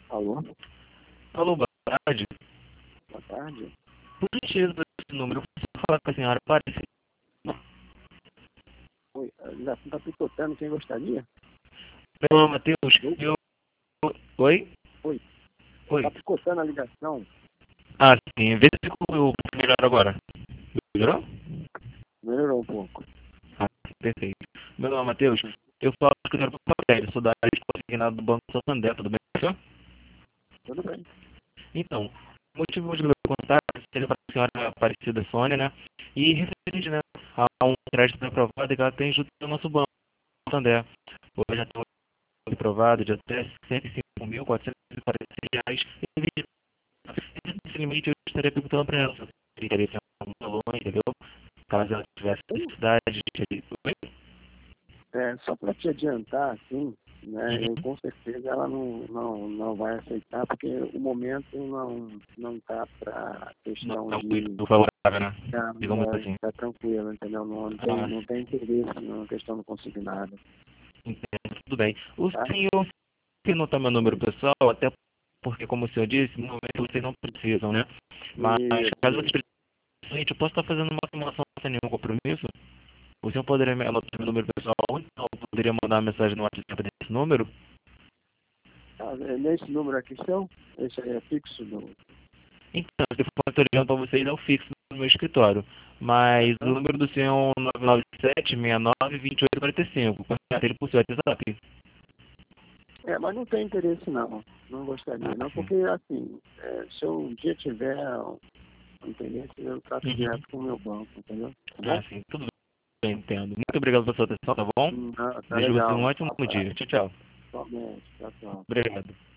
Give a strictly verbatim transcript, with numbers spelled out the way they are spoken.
Alô, Alô, boa tarde. boa tarde. Por gentileza, esse número, eu preciso falar com a senhora Aparecida. Oi, ainda está picotando, quem gostaria? Meu nome é Matheus. Alô? Eu... Oi? Oi, está Oi. picotando a ligação? Ah, sim. Vê se ficou melhor agora. Melhorou? Melhorou um pouco. Ah, perfeito. Meu nome é Matheus. Eu falo com o senhor Papel, sou da área de consignado do Banco Santander, tudo bem, senhor? Tudo bem. Então, o motivo de meu contato seria para a senhora Aparecida Sônia, né? E referente, né, a um crédito aprovado que ela tem junto do nosso Banco Santander. Hoje já tem um aprovado de até cento e cinco mil quatrocentos e quarenta e seis reais. Esse limite eu estaria perguntando para ela se teria interesse em um valor, entendeu? Caso ela tivesse necessidade de... Oi? É, só para te adiantar, assim, né, eu, Uhum. com certeza ela não, não, não vai aceitar, porque o momento não não está para Não questão é de muito favorável, né? ficar Digamos assim. tá tranquilo, entendeu? Não, não tem, Ah, não tem interesse na questão do consignado, entendo, tudo bem. O tá? senhor que não está meu número pessoal, até porque, como o senhor disse, no momento vocês não precisam, né? Mas, Isso, caso vocês isso. precisem, eu posso estar fazendo uma simulação sem nenhum compromisso? O senhor poderia me anotar meu número pessoal, ou então poderia mandar uma mensagem no WhatsApp desse número? Ah, é nesse número aqui seu? Esse aí é fixo do... Então, se for estou ligando para vocês, é o fixo no meu escritório. Mas o Aham. número do senhor é um nove nove sete, seis nove, dois oito quatro cinco. Contato ele por seu WhatsApp. É, mas não tem interesse não, não gostaria Ah, não, sim. porque assim, é, se eu um dia tiver um interesse, eu trato Uhum. direto com o meu banco, entendeu? Tá Ah, bom? sim, tudo bem, entendo. Muito obrigado pela sua atenção, tá bom? Hum, ah, tá Desejo você um legal, ótimo um abraço, dia. Tchau, tchau. somente, tchau, tchau. Obrigado.